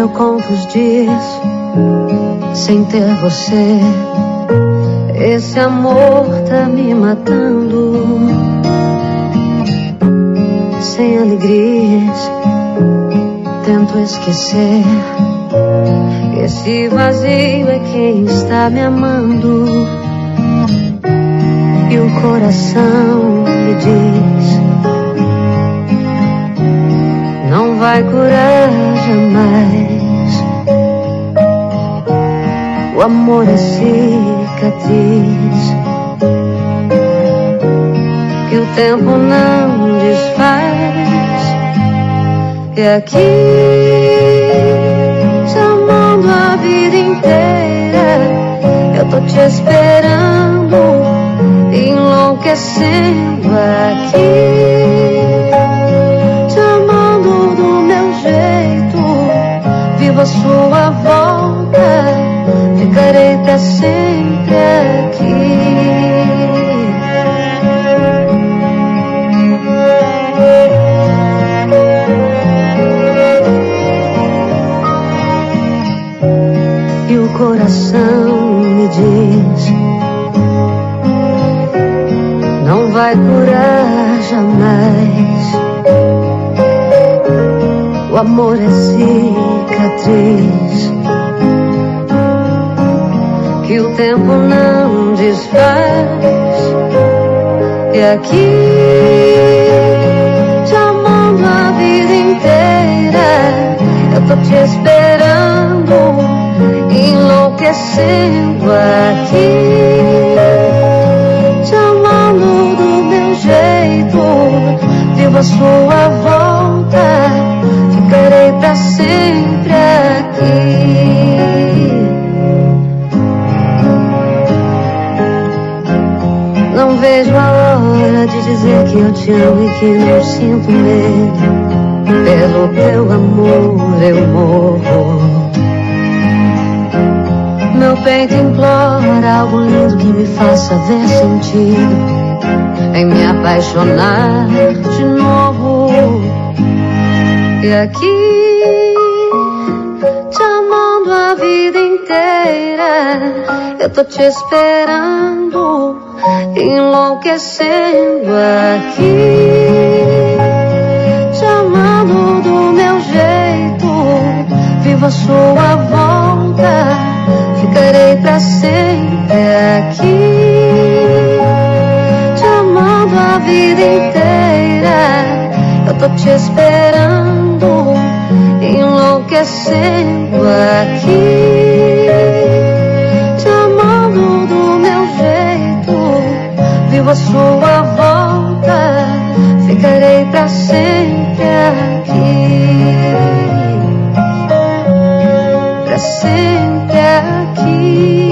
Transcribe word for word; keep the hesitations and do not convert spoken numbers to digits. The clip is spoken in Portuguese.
eu conto os dias sem ter você. Esse amor tá me matando. Sem alegrias, tento esquecer. Esse vazio é quem está me amando. E o coração me diz: não vai curar jamais. O amor é cicatriz que o tempo não desfaz. E aqui, te amando a vida inteira, eu tô te esperando, enlouquecendo aqui. Te amando do meu jeito, vivo a sua volta, ficarei pra sempre aqui. E o coração me diz: não vai curar jamais. O amor é cicatriz que o tempo não desfaz. E aqui, te amando a vida inteira, eu tô te esperando, enlouquecendo aqui. Te amando do meu jeito, vivo a sua volta, ficarei pra sempre aqui. Não vejo a hora de dizer que eu te amo e que não sinto medo. Pelo teu amor eu morro. Meu peito implora algo lindo que me faça ver sentido em me apaixonar de novo. E aqui, te amando a vida inteira, eu tô te esperando, enlouquecendo aqui. Te amando do meu jeito, vivo a sua volta, ficarei pra sempre aqui. Te amando a vida inteira, eu tô te esperando, enlouquecendo aqui. Te amando do meu jeito, vivo a sua volta, ficarei pra sempre aqui. Pra sempre aqui.